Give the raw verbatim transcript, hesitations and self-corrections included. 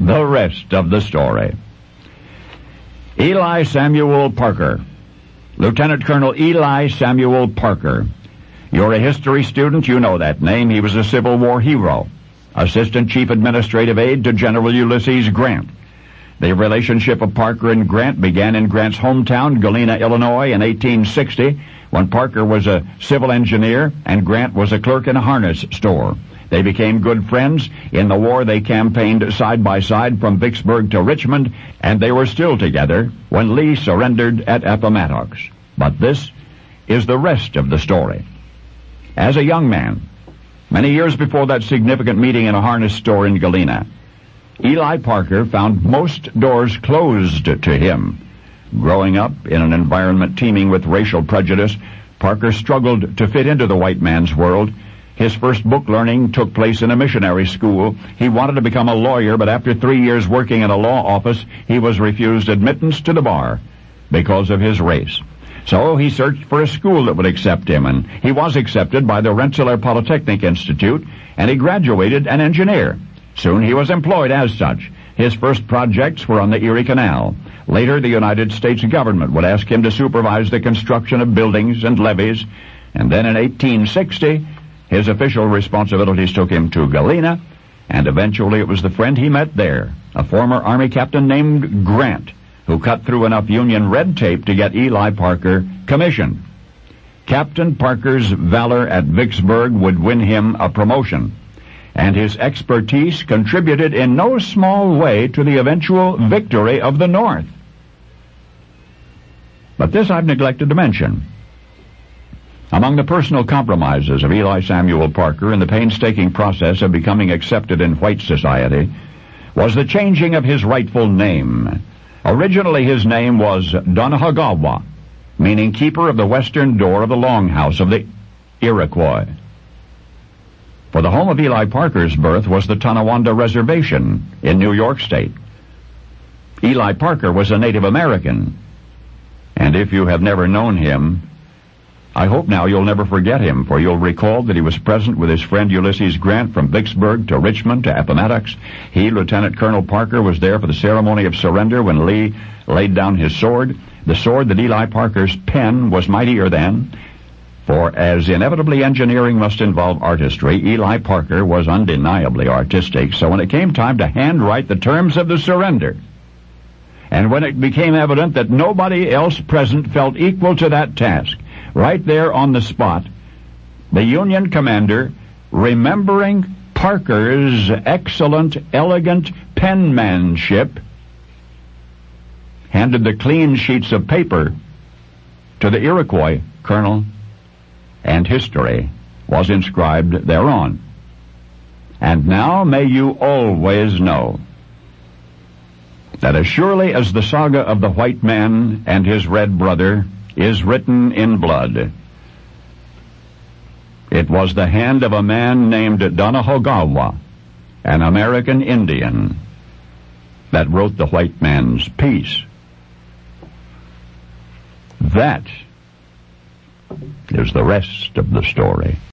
the rest of the story. Eli Samuel Parker. Lieutenant Colonel Eli Samuel Parker. You're a history student, you know that name. He was a Civil War hero, Assistant Chief Administrative Aide to General Ulysses Grant. The relationship of Parker and Grant began in Grant's hometown, Galena, Illinois, in eighteen sixty, when Parker was a civil engineer and Grant was a clerk in a harness store. They became good friends. In the war, they campaigned side by side from Vicksburg to Richmond, and they were still together when Lee surrendered at Appomattox. But this is the rest of the story. As a young man, many years before that significant meeting in a harness store in Galena, Eli Parker found most doors closed to him. Growing up in an environment teeming with racial prejudice, Parker struggled to fit into the white man's world. His first book learning took place in a missionary school. He wanted to become a lawyer, but after three years working in a law office, he was refused admittance to the bar because of his race. So he searched for a school that would accept him, and he was accepted by the Rensselaer Polytechnic Institute, and he graduated an engineer. Soon he was employed as such. His first projects were on the Erie Canal. Later, the United States government would ask him to supervise the construction of buildings and levees, and then in eighteen sixty, his official responsibilities took him to Galena, and eventually it was the friend he met there, a former Army captain named Grant, who cut through enough Union red tape to get Eli Parker commissioned. Captain Parker's valor at Vicksburg would win him a promotion, and his expertise contributed in no small way to the eventual victory of the North. But this I've neglected to mention. Among the personal compromises of Eli Samuel Parker in the painstaking process of becoming accepted in white society was the changing of his rightful name. Originally his name was Donahagawa, meaning keeper of the western door of the longhouse of the Iroquois. For the home of Eli Parker's birth was the Tonawanda Reservation in New York State. Eli Parker was a Native American, and if you have never known him, I hope now you'll never forget him, for you'll recall that he was present with his friend Ulysses Grant from Vicksburg to Richmond to Appomattox. He, Lieutenant Colonel Parker, was there for the ceremony of surrender when Lee laid down his sword, the sword that Eli Parker's pen was mightier than. For as inevitably engineering must involve artistry, Eli Parker was undeniably artistic, so when it came time to handwrite the terms of the surrender, and when it became evident that nobody else present felt equal to that task, right there on the spot, the Union commander, remembering Parker's excellent, elegant penmanship, handed the clean sheets of paper to the Iroquois colonel, and history was inscribed thereon. And now may you always know that as surely as the saga of the white man and his red brother is written in blood, it was the hand of a man named Donahagawa, an American Indian, that wrote the white man's peace. That is the rest of the story.